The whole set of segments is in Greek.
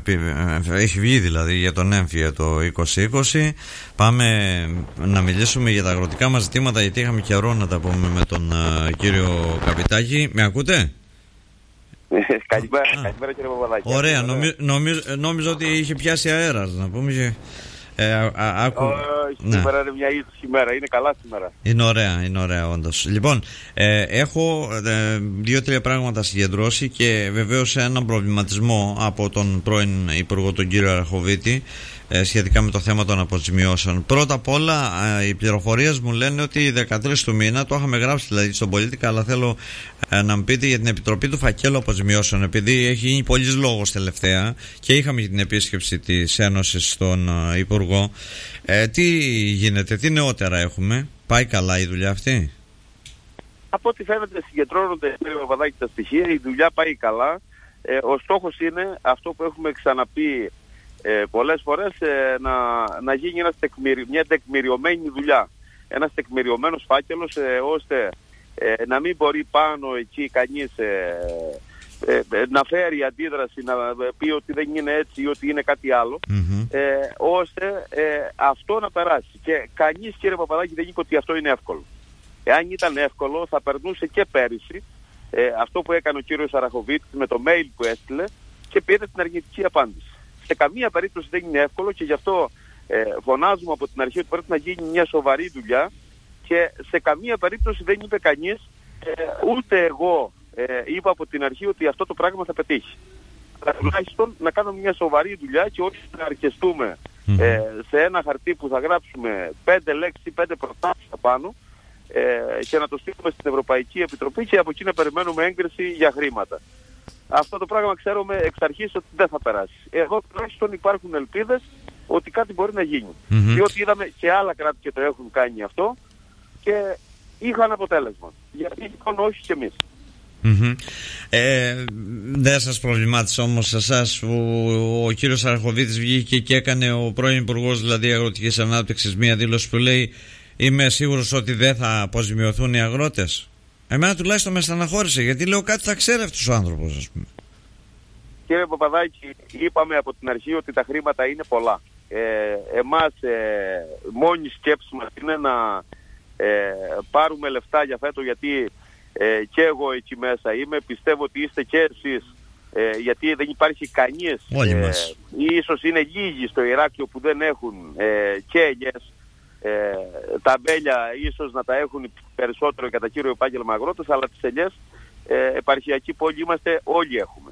έχει βγει δηλαδή για τον έμφυα το 2020. Πάμε να μιλήσουμε για τα αγροτικά μας ζητήματα, γιατί είχαμε καιρό να τα πούμε με τον κύριο Καπιτάκη. Με ακούτε? Καλημέρα κύριε Παπαδάκη. Ωραία, νόμιζα ότι είχε πιάσει αέρας, να πούμε. Σήμερα είναι μια ήσυχη μέρα, είναι καλά σήμερα. Είναι ωραία όντως. Λοιπόν, έχω 2-3 πράγματα συγκεντρώσει και βεβαίως έναν προβληματισμό από τον πρώην Υπουργό, τον κύριο Αραχοβίτη, σχετικά με το θέμα των αποζημιώσεων. Πρώτα απ' όλα, οι πληροφορίες μου λένε ότι 13 του μήνα, το είχαμε γράψει δηλαδή στον Πολίτικα, αλλά θέλω να μου πείτε για την Επιτροπή του Φακέλου Αποζημιώσεων, επειδή έχει γίνει πολλής λόγος τελευταία και είχαμε την επίσκεψη της Ένωσης στον Υπουργό. Τι γίνεται, τι νεότερα έχουμε? Πάει καλά η δουλειά αυτή? Από ό,τι φαίνεται συγκεντρώνονται, κύριε Παπαδάκη, τα στοιχεία, η δουλειά πάει καλά. Ο στόχος είναι αυτό που έχουμε ξαναπεί πολλές φορές, να γίνει μια τεκμηριωμένη δουλειά. Ένας τεκμηριωμένος φάκελος, ώστε να μην μπορεί πάνω εκεί κανείς να φέρει αντίδραση, να πει ότι δεν είναι έτσι ή ότι είναι κάτι άλλο, ώστε αυτό να περάσει. Και κανείς, κύριε Παπαδάκη, δεν είπε ότι αυτό είναι εύκολο. Εάν ήταν εύκολο θα περνούσε και πέρυσι αυτό που έκανε ο κύριος Αραχοβίτης με το mail που έστειλε και πήρε την αρνητική απάντηση. Σε καμία περίπτωση δεν είναι εύκολο και γι' αυτό φωνάζουμε από την αρχή ότι πρέπει να γίνει μια σοβαρή δουλειά και σε καμία περίπτωση δεν είπε κανείς, ούτε εγώ είπα από την αρχή ότι αυτό το πράγμα θα πετύχει. Αλλά τουλάχιστον να κάνουμε μια σοβαρή δουλειά και όχι να αρκεστούμε σε ένα χαρτί που θα γράψουμε 5 λέξεις ή 5 προτάσεις απάνω και να το στείλουμε στην Ευρωπαϊκή Επιτροπή και από εκεί να περιμένουμε έγκριση για χρήματα. Αυτό το πράγμα ξέρουμε εξ αρχής ότι δεν θα περάσει. Εδώ τουλάχιστον υπάρχουν ελπίδες ότι κάτι μπορεί να γίνει. Διότι είδαμε και άλλα κράτη και το έχουν κάνει αυτό και είχαν αποτέλεσμα. Γιατί λοιπόν όχι και εμείς. Δεν σας προβλημάτισε όμως εσάς ο κύριος Αραχοβίτης βγήκε και έκανε, ο πρώην Υπουργός δηλαδή Αγροτικής Ανάπτυξης, μία δήλωση που λέει είμαι σίγουρος ότι δεν θα αποζημιωθούν οι αγρότες? Εμένα τουλάχιστον με στεναχώρησε, γιατί λέω κάτι θα ξέρει αυτός ο άνθρωπος, ας πούμε. Κύριε Παπαδάκη, είπαμε από την αρχή ότι τα χρήματα είναι πολλά. Εμάς μόνη σκέψη μας είναι να πάρουμε λεφτά για φέτο, γιατί και εγώ εκεί μέσα είμαι, πιστεύω ότι είστε και εσείς, γιατί δεν υπάρχει κανείς, ίσως είναι λίγοι στο Ηράκλειο που δεν έχουν και ελιές. Τα μπέλια ίσως να τα έχουν περισσότερο κατά κύριο επάγγελμα αγρότες, αλλά τις ελιές επαρχιακή πόλη είμαστε, όλοι έχουμε.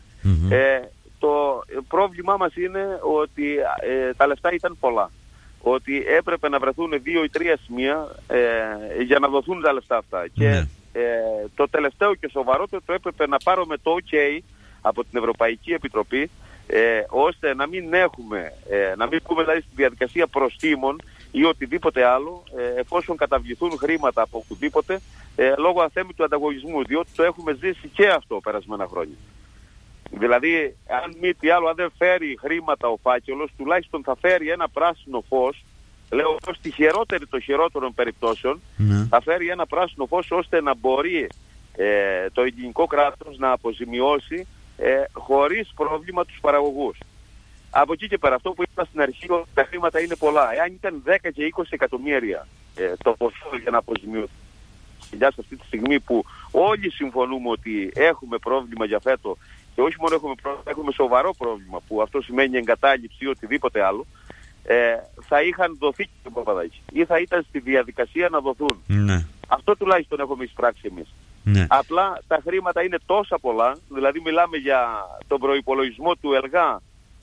Το πρόβλημά μας είναι ότι τα λεφτά ήταν πολλά. Ότι έπρεπε να βρεθούν 2 ή 3 σημεία για να δοθούν τα λεφτά αυτά. Και το τελευταίο και σοβαρότερο, το έπρεπε να πάρουμε το OK από την Ευρωπαϊκή Επιτροπή, ώστε να μην έχουμε, να μην πούμε δηλαδή στη διαδικασία προστίμων ή οτιδήποτε άλλο, εφόσον καταβληθούν χρήματα από οπουδήποτε, λόγω αθέμητου ανταγωνισμού, διότι το έχουμε ζήσει και αυτό περασμένα χρόνια. Δηλαδή, αν μη τι άλλο, αν δεν φέρει χρήματα ο φάκελος, τουλάχιστον θα φέρει ένα πράσινο φως, λέω στη χειρότερη των χειρότερων περιπτώσεων, θα φέρει ένα πράσινο φως ώστε να μπορεί το ελληνικό κράτος να αποζημιώσει χωρίς πρόβλημα τους παραγωγούς. Από εκεί και πέρα, αυτό που είπα στην αρχή, ότι τα χρήματα είναι πολλά. Εάν ήταν 10 και 20 εκατομμύρια το ποσό για να αποζημιωθεί αυτή τη στιγμή που όλοι συμφωνούμε ότι έχουμε πρόβλημα για φέτο, και όχι μόνο έχουμε πρόβλημα, έχουμε σοβαρό πρόβλημα, που αυτό σημαίνει εγκατάλειψη ή οτιδήποτε άλλο, θα είχαν δοθεί και Παπαδάκη, ή θα ήταν στη διαδικασία να δοθούν. Αυτό τουλάχιστον έχουμε εισπράξει εμείς. Απλά τα χρήματα είναι τόσα πολλά, δηλαδή μιλάμε για τον προϋπολογισμό του ΕΛΓΑ,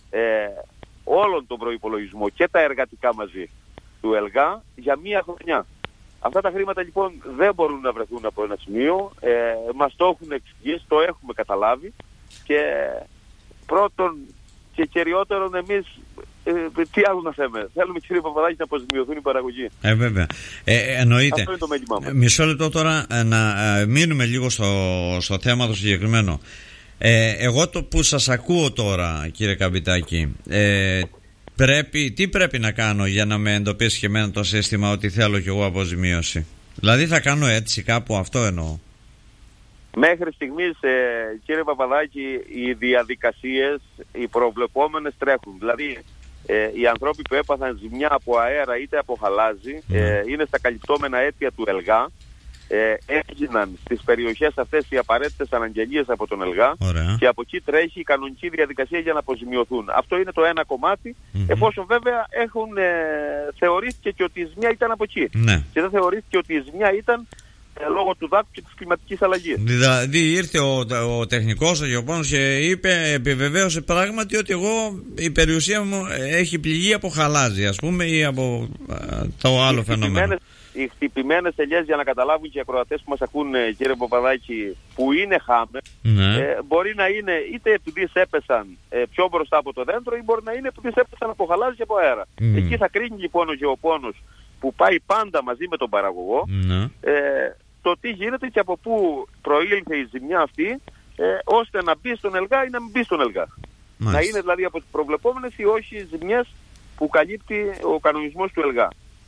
όλον τον προϋπολογισμό και τα εργατικά μαζί του ΕΛΓΑ για μία χρονιά. Αυτά τα χρήματα λοιπόν δεν μπορούν να βρεθούν από ένα σημείο, μας το έχουν εξηγήσει, το έχουμε καταλάβει, και πρώτον και κυριότερον εμείς τι άλλο να θέμε? Θέλουμε, κύριε Παπαδάκη, να αποζημιωθούν οι παραγωγοί. Βέβαια. Εννοείται. Αυτό είναι το μέλημά μας. Μισό λεπτό τώρα να μείνουμε λίγο στο θέμα το συγκεκριμένο. Εγώ το που σας ακούω τώρα, κύριε Καπιτάκη, τι πρέπει να κάνω για να με εντοπίσει και εμένα το σύστημα ότι θέλω κι εγώ αποζημίωση? Δηλαδή θα κάνω έτσι κάπου, αυτό εννοώ? Μέχρι στιγμής, κύριε Παπαδάκη, οι διαδικασίες, οι προβλεπόμενες τρέχουν. Δηλαδή, οι ανθρώποι που έπαθαν ζημιά από αέρα είτε από χαλάζι είναι στα καλυπτόμενα αίτια του ΕΛΓΑ. Έγιναν στις περιοχές αυτές οι απαραίτητες αναγγελίες από τον ΕΛΓΑ. Ωραία. Και από εκεί τρέχει η κανονική διαδικασία για να αποζημιωθούν. Αυτό είναι το ένα κομμάτι, εφόσον βέβαια θεωρήθηκε και ότι η ζημιά ήταν από εκεί. Ναι. Και δεν θεωρήθηκε ότι η ζημιά ήταν λόγω του δάκου και της κλιματικής αλλαγής. Δηλαδή ήρθε ο τεχνικός, ο γεωπόνος, και επιβεβαίωσε πράγματι ότι η περιουσία μου έχει πληγεί από χαλάζι, ας πούμε, ή από το άλλο φαινόμενο. Οι χτυπημένες ελιές, για να καταλάβουν και οι ακροατές που μας ακούν, κύριε Παπαδάκη, που είναι χάμες, μπορεί να είναι είτε επειδή έπεσαν πιο μπροστά από το δέντρο, ή μπορεί να είναι επειδή έπεσαν από χαλάζι και από αέρα. Εκεί θα κρίνει λοιπόν ο γεωπόνος, που πάει πάντα μαζί με τον παραγωγό, το τι γίνεται και από πού προήλθε η ζημιά αυτή, ώστε να μπει στον ΕΛΓΑ ή να μην μπει στον ΕΛΓΑ. Να είναι δηλαδή από τις προβλεπόμενες ή όχι ζημιές που καλύπτει ο κανονισμός του ΕΛΓΑ.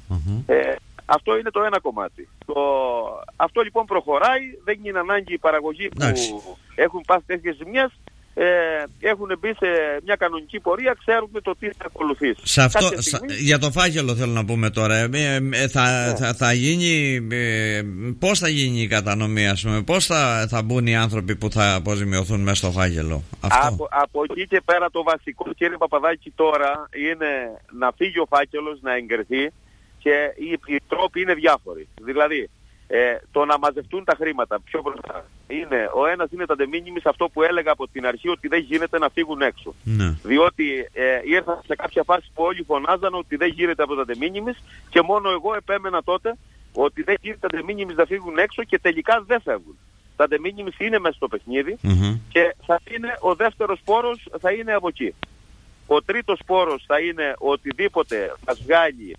Αυτό είναι το ένα κομμάτι. Αυτό λοιπόν προχωράει, δεν είναι ανάγκη οι παραγωγοί που έχουν πάθει τέτοιες ζημιές, έχουν μπει σε μια κανονική πορεία, ξέρουν το τι θα ακολουθήσει. Για το φάκελο θέλω να πούμε τώρα. Θα γίνει, πώς θα γίνει η κατανομή, ας πούμε, πώς θα μπουν οι άνθρωποι που θα αποζημιωθούν μέσα στο φάκελο? Από εκεί και πέρα το βασικό, κύριε Παπαδάκη, τώρα είναι να φύγει ο φάκελος, να εγκριθεί, και οι τρόποι είναι διάφοροι. Δηλαδή, το να μαζευτούν τα χρήματα πιο μπροστά. Ο ένας είναι τα de minimis, αυτό που έλεγα από την αρχή, ότι δεν γίνεται να φύγουν έξω. Διότι ήρθα σε κάποια φάση που όλοι φωνάζαν ότι δεν γίνεται από τα de minimis, και μόνο εγώ επέμενα τότε ότι δεν γίνεται τα de minimis να φύγουν έξω, και τελικά δεν φεύγουν. Τα de minimis είναι μέσα στο παιχνίδι, και θα είναι ο δεύτερος πόρος, θα είναι από εκεί. Ο τρίτος πόρος θα είναι οτιδήποτε μας βγάλει.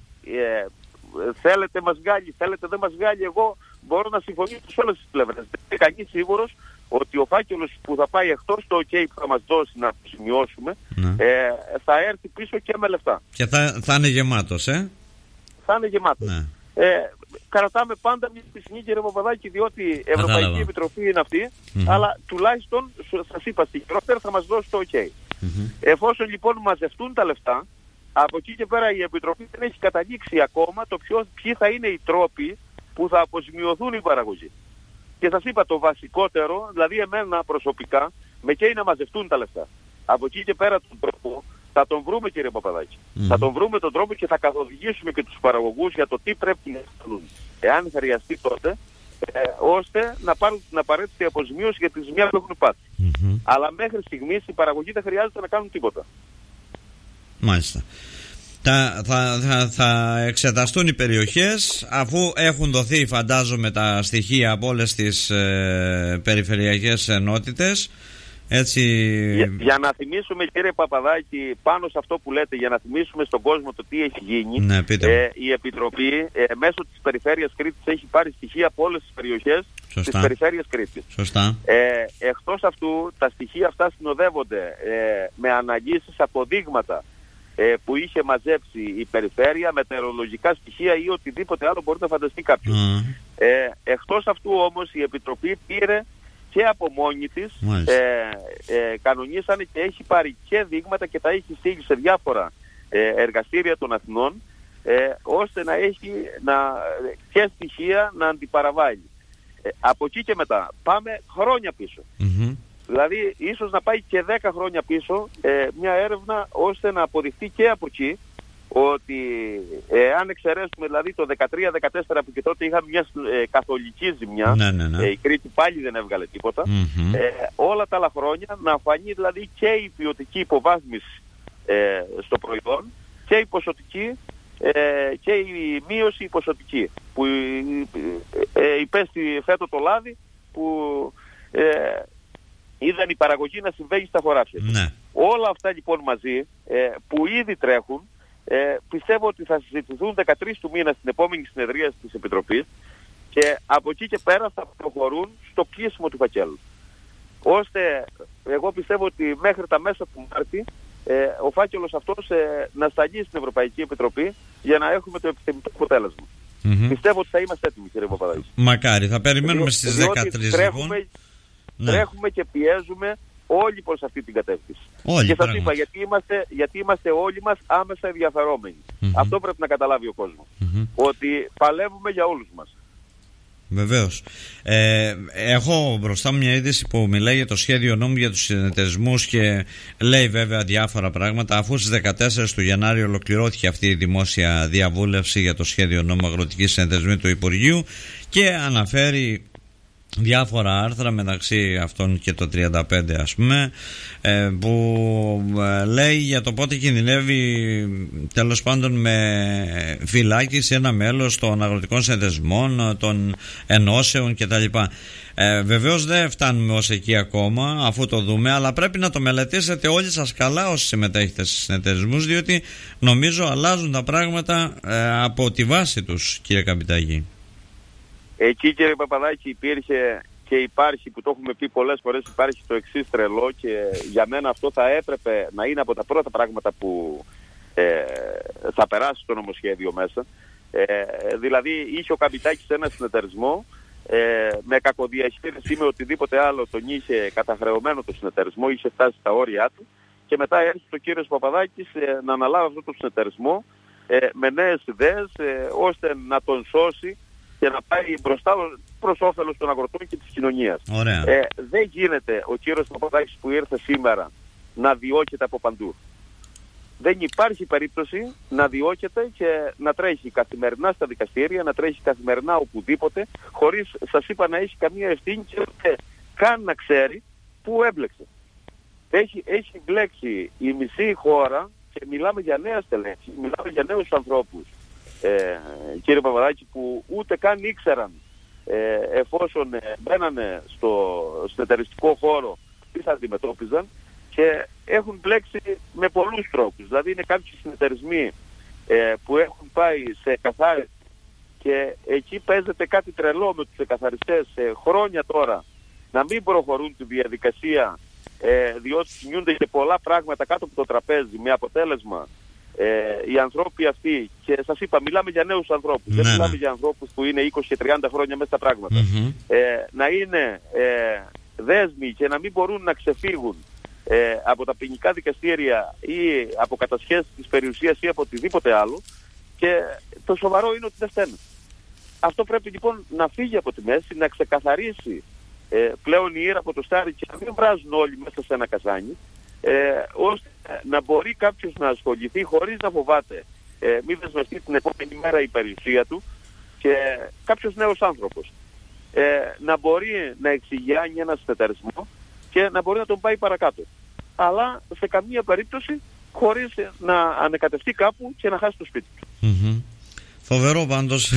Θέλετε μας βγάλει, θέλετε δεν μας βγάλει, εγώ μπορώ να συμφωνήσω σε όλες τις πλευρές. Δεν είναι κανείς σίγουρος ότι ο φάκελος που θα πάει εκτός, το OK που θα μας δώσει να το σημειώσουμε, θα έρθει πίσω και με λεφτά. Και θα είναι γεμάτος, Θα είναι γεμάτος. Κρατάμε πάντα μια πισινή, κύριε Παπαδάκη, διότι η Ευρωπαϊκή Επιτροπή είναι αυτή, αλλά τουλάχιστον, σας είπα, στη χειρότερα θα μας δώσει το OK. Εφόσον λοιπόν μαζευτούν τα λεφτά, από εκεί και πέρα η Επιτροπή δεν έχει καταλήξει ακόμα το ποιοι θα είναι οι τρόποι που θα αποζημιωθούν οι παραγωγοί. Και σας είπα το βασικότερο, δηλαδή εμένα προσωπικά, με καίει να μαζευτούν τα λεφτά. Από εκεί και πέρα τον τρόπο θα τον βρούμε, κύριε Παπαδάκη. Θα τον βρούμε τον τρόπο και θα καθοδηγήσουμε και τους παραγωγούς για το τι πρέπει να κάνουν, εάν χρειαστεί τότε, ώστε να πάρουν την απαραίτητη αποζημίωση για τη ζημιά που έχουν πάθει. Αλλά μέχρι στιγμής οι παραγωγοί δεν χρειάζεται να κάνουν τίποτα. Μάλιστα. Θα εξεταστούν οι περιοχές, αφού έχουν δοθεί, φαντάζομαι, τα στοιχεία από όλες τις περιφερειακές ενότητες. Έτσι... Για να θυμίσουμε, κύριε Παπαδάκη, πάνω σε αυτό που λέτε, για να θυμίσουμε στον κόσμο το τι έχει γίνει, η Επιτροπή μέσω της Περιφέρειας Κρήτης έχει πάρει στοιχεία από όλες τις περιοχές της Περιφέρειας Κρήτης. Σωστά. Εκτός αυτού, τα στοιχεία αυτά συνοδεύονται με αναλύσεις, αποδείγματα που είχε μαζέψει η Περιφέρεια, μετεωρολογικά στοιχεία ή οτιδήποτε άλλο μπορεί να φανταστεί κάποιος. Εκτός αυτού όμως η Επιτροπή πήρε και από μόνη της, κανονίσανε και έχει πάρει και δείγματα και τα έχει στείλει σε διάφορα εργαστήρια των Αθηνών, ώστε να έχει και στοιχεία να αντιπαραβάλει. Από εκεί και μετά πάμε χρόνια πίσω. Δηλαδή ίσως να πάει και 10 χρόνια πίσω μια έρευνα, ώστε να αποδειχθεί και από εκεί ότι αν εξαιρέσουμε δηλαδή το 13-14 που και τότε είχαμε μια καθολική ζημιά, η Κρήτη πάλι δεν έβγαλε τίποτα, όλα τα άλλα χρόνια να φανεί δηλαδή και η ποιοτική υποβάθμιση στο προϊόν και η ποσοτική και η μείωση η ποσοτική που υπέστη φέτο το λάδι, που είδαν η παραγωγή να συμβαίνει στα χωράφια. Όλα αυτά λοιπόν μαζί που ήδη τρέχουν, πιστεύω ότι θα συζητηθούν 13 του μήνα στην επόμενη συνεδρία της Επιτροπής, και από εκεί και πέρα θα προχωρούν στο κλείσιμο του φακέλου. Ώστε εγώ πιστεύω ότι μέχρι τα μέσα του Μάρτη ο φάκελος αυτός να σταλεί στην Ευρωπαϊκή Επιτροπή για να έχουμε το επιθυμητό αποτέλεσμα. Πιστεύω ότι θα είμαστε έτοιμοι, κύριε Παπαδάκη. Μακάρι, θα περιμένουμε στις 13 τρέχουμε, τρέχουμε και πιέζουμε όλοι προς αυτή την κατεύθυνση. Όλοι, και σας είπα, γιατί είμαστε όλοι μας άμεσα ενδιαφερόμενοι. Αυτό πρέπει να καταλάβει ο κόσμος. Ότι παλεύουμε για όλους μας. Βεβαίως. Έχω μπροστά μου μια είδηση που μιλάει για το σχέδιο νόμου για τους συνεταιρισμούς και λέει βέβαια διάφορα πράγματα. Αφού στις 14 του Γενάρη ολοκληρώθηκε αυτή η δημόσια διαβούλευση για το σχέδιο νόμου αγροτικής συνεταιρισμού του Υπουργείου και αναφέρει διάφορα άρθρα, μεταξύ αυτών και το 35 ας πούμε, που λέει για το πότε κινδυνεύει τέλος πάντων με φυλάκιση ένα μέλος των αγροτικών συνεταιρισμών, των ενώσεων κτλ. Βεβαίως δεν φτάνουμε ως εκεί ακόμα, αφού το δούμε, αλλά πρέπει να το μελετήσετε όλοι σας καλά όσοι συμμετέχετε στις συνεταιρισμούς, διότι νομίζω αλλάζουν τα πράγματα από τη βάση τους, κύριε Καπιτάγη. Εκεί, κύριε Παπαδάκη, υπήρχε και υπάρχει, που το έχουμε πει πολλές φορές, υπάρχει το εξής τρελό, και για μένα αυτό θα έπρεπε να είναι από τα πρώτα πράγματα που θα περάσει το νομοσχέδιο μέσα. Δηλαδή είχε ο Καπιτάκης ένα συνεταιρισμό, με κακοδιαχείριση ή με οτιδήποτε άλλο τον είχε καταχρεωμένο το συνεταιρισμό, είχε φτάσει στα όρια του, και μετά έρχεται ο κύριος Παπαδάκης να αναλάβει αυτό το συνεταιρισμό με νέες ιδέες, ώστε να τον σώσει και να πάει μπροστά προς όφελος των αγροτών και της κοινωνίας. Δεν γίνεται ο κύριος Παπαδάκης που ήρθε σήμερα να διώκεται από παντού. Δεν υπάρχει περίπτωση να διώκεται και να τρέχει καθημερινά στα δικαστήρια, να τρέχει καθημερινά οπουδήποτε, χωρίς, σας είπα, να έχει καμία ευθύνη και ούτε καν να ξέρει πού έμπλεξε. Έχει μπλέξει η μισή χώρα και μιλάμε για νέα στελέχη, μιλάμε για νέους ανθρώπους. Κύριε Παπαδάκη, που ούτε καν ήξεραν εφόσον μπαίνανε στο συνεταιριστικό χώρο τι θα αντιμετώπιζαν, και έχουν μπλέξει με πολλούς τρόπους. Δηλαδή είναι κάποιοι συνεταιρισμοί που έχουν πάει σε εκαθάριση και εκεί παίζεται κάτι τρελό με τους εκαθαριστές χρόνια τώρα να μην προχωρούν τη διαδικασία, διότι κινούνται και πολλά πράγματα κάτω από το τραπέζι, με αποτέλεσμα οι ανθρώποι αυτοί, και σας είπα, μιλάμε για νέους ανθρώπους, δεν μιλάμε για ανθρώπους που είναι 20 και 30 χρόνια μέσα στα πράγματα, να είναι δέσμοι και να μην μπορούν να ξεφύγουν από τα ποινικά δικαστήρια ή από κατασχέσεις της περιουσίας ή από οτιδήποτε άλλο, και το σοβαρό είναι ότι δεν φταίνουν. Αυτό πρέπει λοιπόν να φύγει από τη μέση, να ξεκαθαρίσει πλέον η ήρα από το στάρι και να μην βράζουν όλοι μέσα σε ένα καζάνι, ώστε να μπορεί κάποιος να ασχοληθεί χωρίς να φοβάται μη δεσμευτεί την επόμενη μέρα η περιουσία του, και κάποιος νέος άνθρωπος να μπορεί να εξηγιάνει ένα συνεταιρισμό και να μπορεί να τον πάει παρακάτω. Αλλά σε καμία περίπτωση χωρίς να ανεκατευτεί κάπου και να χάσει το σπίτι του. Φοβερό πάντως.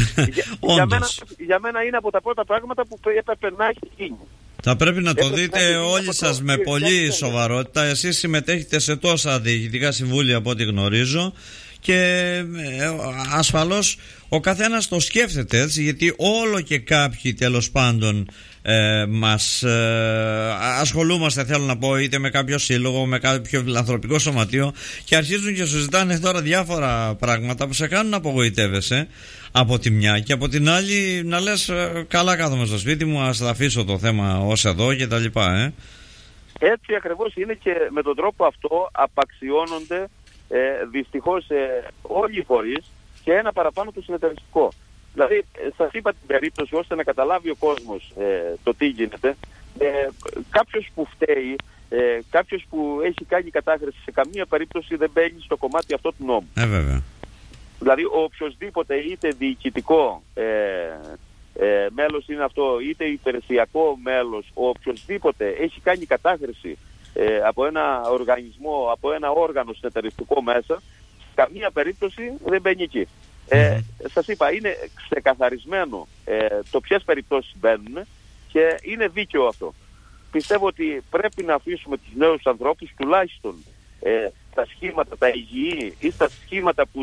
Για μένα είναι από τα πρώτα πράγματα που έπρεπε να έχει γίνει. Θα πρέπει να το δείτε όλοι σας με πολύ σοβαρότητα. Εσείς συμμετέχετε σε τόσα διοικητικά συμβούλια από ό,τι γνωρίζω, και ασφαλώς ο καθένας το σκέφτεται έτσι, γιατί όλο και κάποιοι τέλος πάντων μας ασχολούμαστε, θέλω να πω, είτε με κάποιο σύλλογο, με κάποιο φιλανθρωπικό σωματείο, και αρχίζουν και συζητάνε τώρα διάφορα πράγματα που σε κάνουν να απογοητεύεσαι από τη μια, και από την άλλη να λες καλά κάθομαι στο σπίτι μου, ας τα αφήσω το θέμα ως εδώ και τα λοιπά. Έτσι ακριβώς είναι, και με τον τρόπο αυτό απαξιώνονται δυστυχώς όλοι οι φορείς, και ένα παραπάνω το συνεταιριστικό. Δηλαδή σας είπα την περίπτωση ώστε να καταλάβει ο κόσμος το τι γίνεται. Κάποιος που φταίει, κάποιος που έχει κάνει κατάχρηση, σε καμία περίπτωση δεν μπαίνει στο κομμάτι αυτό του νόμου. Βέβαια. Δηλαδή οποιοσδήποτε, είτε διοικητικό μέλος είναι αυτό, είτε υπηρεσιακό μέλος, οποιοσδήποτε έχει κάνει κατάχρηση από ένα οργανισμό, από ένα όργανο συνεταιριστικό μέσα, σε καμία περίπτωση δεν μπαίνει εκεί. Σας είπα, είναι ξεκαθαρισμένο το ποιες περιπτώσεις μπαίνουν, και είναι δίκαιο αυτό. Πιστεύω ότι πρέπει να αφήσουμε τους νέους ανθρώπους, τουλάχιστον τα σχήματα, τα υγιή ή στα σχήματα που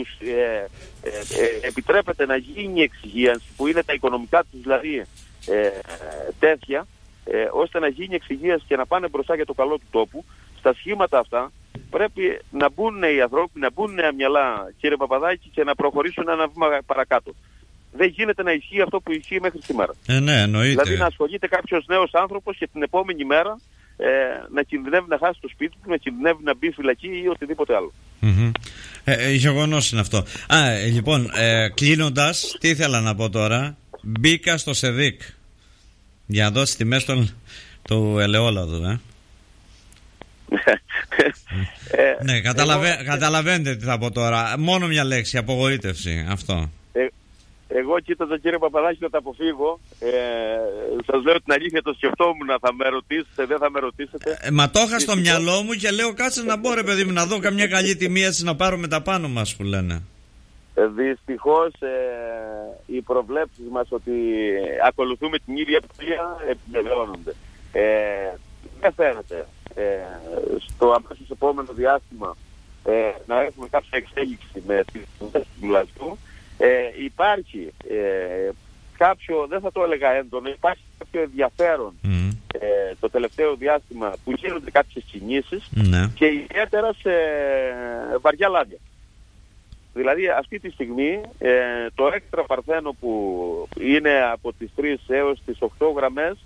επιτρέπεται να γίνει εξυγίανση, που είναι τα οικονομικά τους δηλαδή τέτοια, ώστε να γίνει εξυγίανση και να πάνε μπροστά για το καλό του τόπου. Στα σχήματα αυτά πρέπει να μπουν οι ανθρώποι, να μπουν νέα μυαλά, κύριε Παπαδάκη, και να προχωρήσουν ένα βήμα παρακάτω. δεν γίνεται να ισχύει αυτό που ισχύει μέχρι σήμερα. Ναι, εννοείται. Δηλαδή να ασχολείται κάποιος νέος άνθρωπος και την επόμενη μέρα να κινδυνεύει να χάσει το σπίτι του, να κινδυνεύει να μπει φυλακή ή οτιδήποτε άλλο. Γεγονός είναι αυτό. Λοιπόν, κλείνοντας, τι ήθελα να πω τώρα. Μπήκα στο ΣΕΔΙΚ για να δώσει τιμές του ελαιόλαδου. Ναι, καταλαβαίνετε τι θα πω τώρα. Μόνο μια λέξη, απογοήτευση. Αυτό. Εγώ κοίταζα, κύριε Παπαδάκη, να τα αποφύγω. Σας λέω την αλήθεια, το σκεφτόμουν, θα με ρωτήσετε, δεν θα με ρωτήσετε. Μα το είχα στο μυαλό μου και λέω κάτσε να μπω, ρε παιδί μου, να δω καμιά καλή τιμή έτσι να πάρουμε τα πάνω μας που λένε. Δυστυχώς οι προβλέψεις μας ότι ακολουθούμε την ίδια πορεία επιβεβαιώνονται. Δεν φαίνεται στο αμέσως επόμενο διάστημα να έχουμε κάποια εξέλιξη με τις τιμές του λαδιού. Υπάρχει κάποιο, δεν θα το έλεγα έντονο, υπάρχει κάποιο ενδιαφέρον το τελευταίο διάστημα που γίνονται κάποιες κινήσεις και ιδιαίτερα σε βαριά λάδια. Δηλαδή αυτή τη στιγμή το έξτρα παρθένο που είναι από τις 3 έως τις 8 γραμμές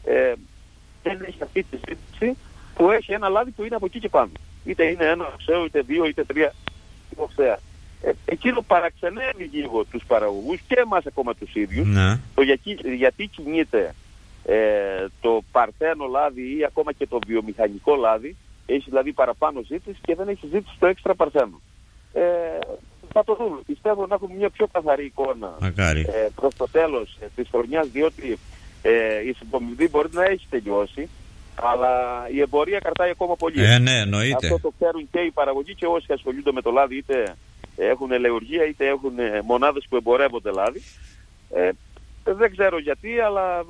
δεν έχει αυτή τη ζήτηση που έχει ένα λάδι που είναι από εκεί και πάνω. Είτε είναι ένα οξέο, είτε 2, είτε 3 οξέα. Εκείνο παραξενεύει λίγο τους παραγωγούς και εμάς ακόμα τους ίδιους, γιατί κινείται το παρθένο λάδι ή ακόμα και το βιομηχανικό λάδι, έχει δηλαδή παραπάνω ζήτηση και δεν έχει ζήτηση το έξτρα παρθένο. Θα το δούμε. Πιστεύω να έχουμε μια πιο καθαρή εικόνα προς το τέλος της χρονιάς, διότι η συμπομιδή μπορεί να έχει τελειώσει, αλλά η εμπορία κρατάει ακόμα πολύ. Ναι, εννοείται. Αυτό το ξέρουν και οι παραγωγοί και όσοι ασχολούνται με το λάδι, είτε έχουν ελαιουργία είτε έχουν μονάδες που εμπορεύονται λάδι. Δεν ξέρω γιατί, αλλά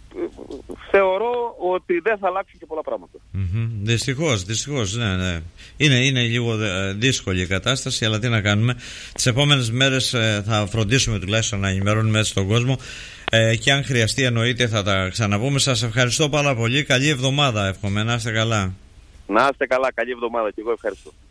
θεωρώ ότι δεν θα αλλάξουν και πολλά πράγματα. Δυστυχώς, ναι. Είναι λίγο δύσκολη η κατάσταση, αλλά τι να κάνουμε. Τις επόμενες μέρες θα φροντίσουμε τουλάχιστον να ενημερώνουμε έτσι τον κόσμο και αν χρειαστεί εννοείται θα τα ξαναπούμε. Σας ευχαριστώ πάρα πολύ. Καλή εβδομάδα, εύχομαι. Να είστε καλά. Να είστε καλά, καλή εβδομάδα και εγώ ευχαριστώ.